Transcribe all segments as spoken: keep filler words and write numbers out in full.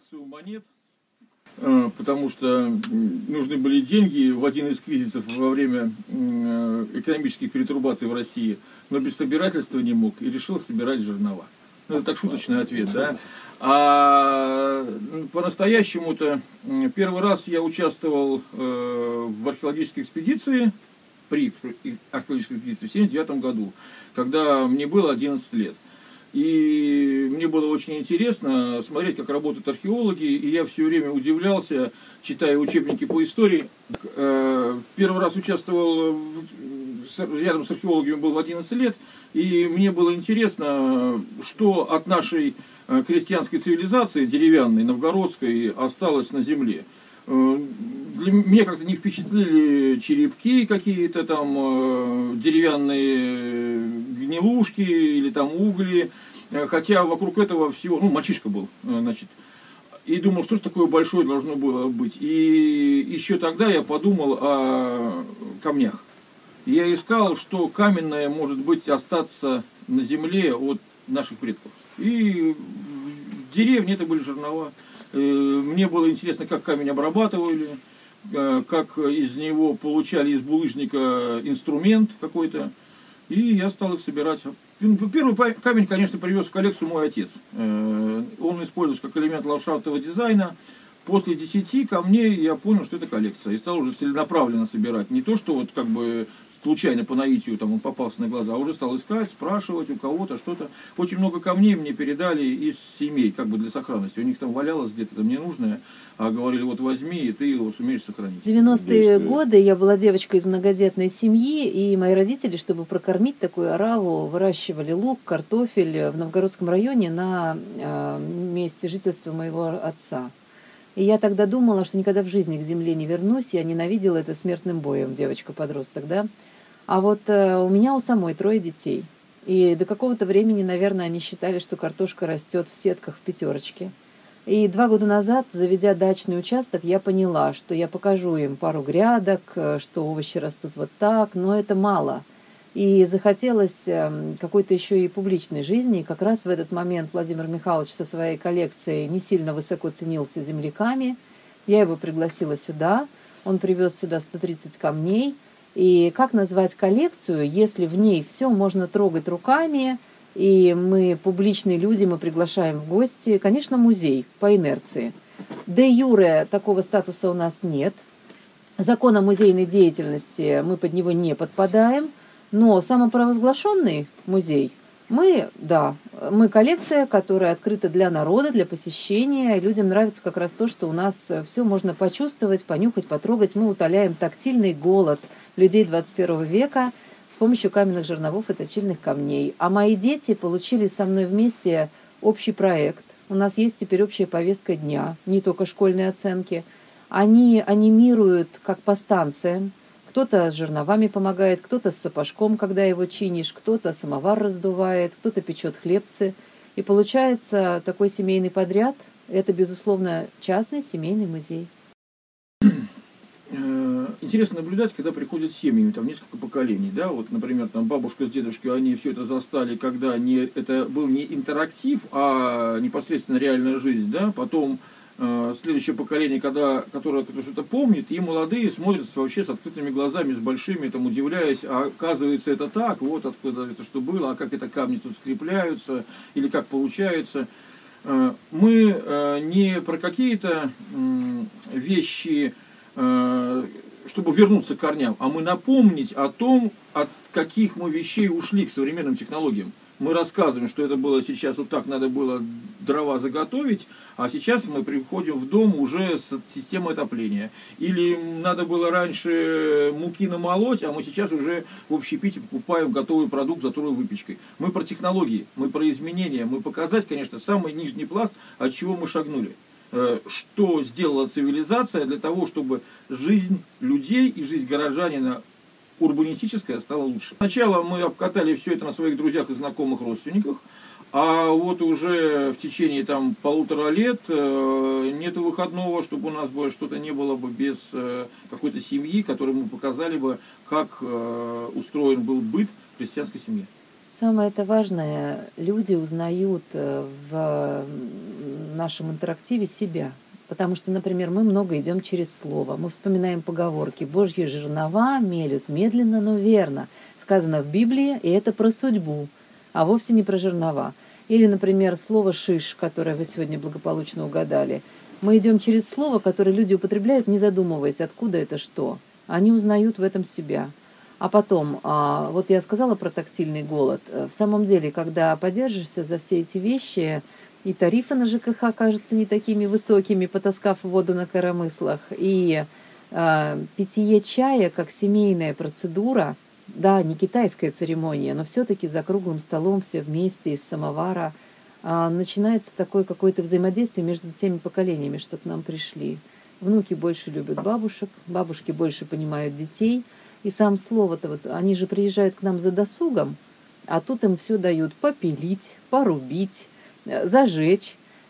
коллекцию монет, потому что нужны были деньги в один из кризисов во время экономических перетрубаций в России, но без собирательства не мог и решил собирать жернова. Ну, это так шуточный ответ, да? А по-настоящему-то первый раз я участвовал в археологической экспедиции, при археологической экспедиции в семьдесят девятом году, когда мне было одиннадцать лет. И мне было очень интересно смотреть, как работают археологи, и я все время удивлялся, читая учебники по истории. Первый раз участвовал рядом с археологами, был в одиннадцать лет, и мне было интересно, что от нашей крестьянской цивилизации, деревянной, новгородской, осталось на земле. Для меня как-то не впечатлили черепки какие-то там, деревянные гнилушки или там угли, хотя вокруг этого всего, ну, мальчишка был, значит, и думал, что же такое большое должно было быть. И еще тогда я подумал о камнях. Я искал, что каменное может быть остаться на земле от наших предков. И в деревне это были жернова. Мне было интересно, как камень обрабатывали, как из него получали из булыжника инструмент какой-то. И я стал их собирать. Первый камень, конечно, привез в коллекцию мой отец. Он используется как элемент ландшафтного дизайна. После десяти камней я понял, что это коллекция. И стал уже целенаправленно собирать. Не то, что вот как бы случайно по наитию там он попался на глаза, а уже стал искать, спрашивать у кого-то что-то. Очень много камней мне передали из семей, как бы для сохранности. У них там валялось где-то там ненужное, а говорили, вот возьми, и ты его сумеешь сохранить. В девяностые годы я была девочкой из многодетной семьи, и мои родители, чтобы прокормить такую ораву, выращивали лук, картофель в Новгородском районе на месте жительства моего отца. И я тогда думала, что никогда в жизни к земле не вернусь. Я ненавидела это смертным боем, девочка-подросток, да. А вот э, у меня у самой трое детей. И до какого-то времени, наверное, они считали, что картошка растет в сетках в пятерочке. И два года назад, заведя дачный участок, я поняла, что я покажу им пару грядок, что овощи растут вот так, но это мало. И захотелось какой-то еще и публичной жизни. И как раз в этот момент Владимир Михайлович со своей коллекцией не сильно высоко ценился земляками. Я его пригласила сюда. Он привез сюда сто тридцать камней. И как назвать коллекцию, если в ней все можно трогать руками, и мы публичные люди, мы приглашаем в гости? Конечно, музей по инерции. Де юре такого статуса у нас нет. Закон о музейной деятельности, мы под него не подпадаем. Но самопровозглашенный музей, мы, да, мы коллекция, которая открыта для народа, для посещения. Людям нравится как раз то, что у нас все можно почувствовать, понюхать, потрогать. Мы утоляем тактильный голод людей двадцать первого века с помощью каменных жерновов и точильных камней. А мои дети получили со мной вместе общий проект. У нас есть теперь общая повестка дня, не только школьные оценки. Они анимируют как по станциям. Кто-то с жерновами помогает, кто-то с сапожком, когда его чинишь, кто-то самовар раздувает, кто-то печет хлебцы. И получается такой семейный подряд. Это, безусловно, частный семейный музей. Интересно наблюдать, когда приходят семьями, там несколько поколений, да, вот, например, там бабушка с дедушкой, они все это застали, когда не, это был не интерактив, а непосредственно реальная жизнь, да, потом э, следующее поколение, когда, которое, которое что-то помнит, и молодые смотрят вообще с открытыми глазами, с большими, там, удивляясь, а оказывается это так, вот откуда это что было, а как это камни тут скрепляются, или как получается. Э, мы э, не про какие-то э, вещи, чтобы вернуться к корням, а мы напомнить о том, от каких мы вещей ушли к современным технологиям. Мы рассказываем, что это было сейчас вот так, надо было дрова заготовить, а сейчас мы приходим в дом уже с системой отопления. Или надо было раньше муки намолоть, а мы сейчас уже в общепите покупаем готовый продукт за второй выпечкой. Мы про технологии, мы про изменения, мы показать, конечно, самый нижний пласт, от чего мы шагнули. Что сделала цивилизация для того, чтобы жизнь людей и жизнь горожанина урбанистическая стала лучше. Сначала мы обкатали все это на своих друзьях и знакомых, родственниках, а вот уже в течение там полутора лет нет выходного, чтобы у нас бы что-то не было бы без какой-то семьи, которой мы показали бы, как устроен был быт в крестьянской семье. Самое это важное, люди узнают в нашем интерактиве себя. Потому что, например, мы много идем через слово. Мы вспоминаем поговорки. Божьи жернова мелют медленно, но верно. Сказано в Библии, и это про судьбу, а вовсе не про жернова. Или, например, слово «шиш», которое вы сегодня благополучно угадали. Мы идем через слово, которое люди употребляют, не задумываясь, откуда это что. Они узнают в этом себя. А потом, вот я сказала про тактильный голод. В самом деле, когда подержишься за все эти вещи, и тарифы на ЖКХ кажутся не такими высокими, потаскав воду на коромыслах, и э, питье чая как семейная процедура, да, не китайская церемония, но все-таки за круглым столом все вместе из самовара э, начинается такое какое-то взаимодействие между теми поколениями, что к нам пришли. Внуки больше любят бабушек, бабушки больше понимают детей, и сам слово-то, вот, они же приезжают к нам за досугом, а тут им все дают попилить, порубить, зажечь.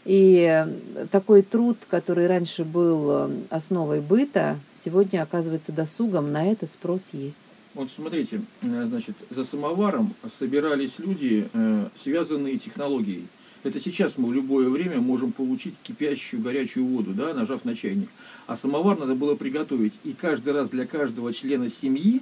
И такой труд, который раньше был основой быта, сегодня оказывается досугом, на это спрос есть. Вот смотрите, значит, за самоваром собирались люди, связанные технологией. Это сейчас мы в любое время можем получить кипящую горячую воду, да, нажав на чайник. А самовар надо было приготовить. И каждый раз для каждого члена семьи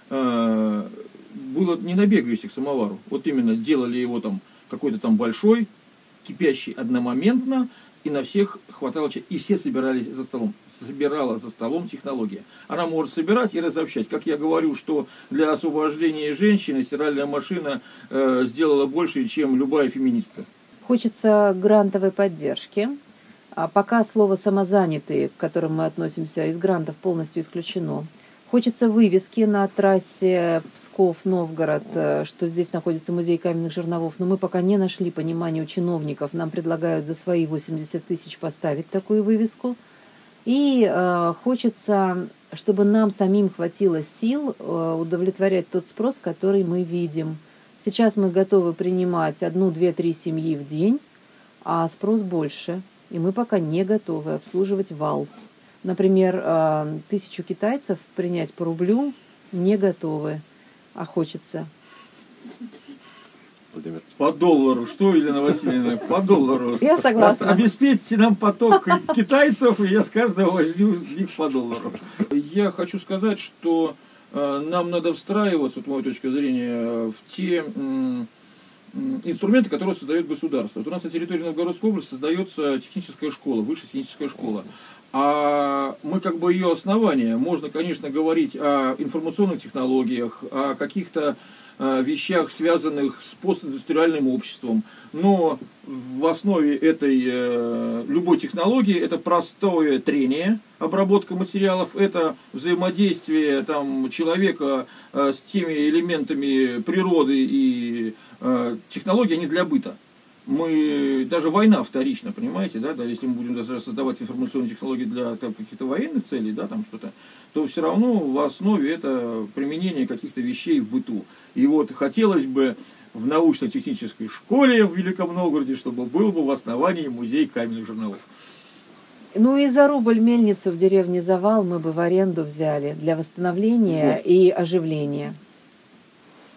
э, было не набегаешься к самовару. Вот именно делали его там какой-то там большой, кипящий одномоментно, и на всех хватало чая. И все собирались за столом. Собирала за столом технология. Она может собирать и разобщать. Как я говорю, что для освобождения женщины стиральная машина э, сделала больше, чем любая феминистка. Хочется грантовой поддержки. А пока слово «самозанятые», к которым мы относимся, из грантов полностью исключено. Хочется вывески на трассе Псков-Новгород, что здесь находится музей каменных жерновов, но мы пока не нашли понимания у чиновников. Нам предлагают за свои восемьдесят тысяч поставить такую вывеску. И э, хочется, чтобы нам самим хватило сил э, удовлетворять тот спрос, который мы видим. Сейчас мы готовы принимать одну, две, три семьи в день, а спрос больше. И мы пока не готовы обслуживать вал. Например, тысячу китайцев принять по рублю не готовы, а хочется. Владимир. По доллару. Что, Елена Васильевна? По доллару. Я согласна. Обеспечьте нам поток китайцев, и я с каждого возьму из них по доллару. Я хочу сказать, что нам надо встраиваться, с моей точки зрения, в те инструменты, которые создает государство. Вот у нас на территории Новгородской области создается техническая школа, высшая техническая школа. А мы как бы ее основание. Можно, конечно, говорить о информационных технологиях, о каких-то вещах, связанных с постиндустриальным обществом. Но в основе этой любой технологии это простое трение, обработка материалов, это взаимодействие там, человека с теми элементами природы и технологии, они для быта. Мы, даже война вторична, понимаете, да, да, если мы будем даже создавать информационные технологии для там, каких-то военных целей, да, там что-то, то все равно в основе это применение каких-то вещей в быту. И вот хотелось бы в научно-технической школе в Великом Новгороде, чтобы был бы в основании музей каменных жерновов. Ну и за рубль мельницу в деревне Завал мы бы в аренду взяли для восстановления вот. И оживления.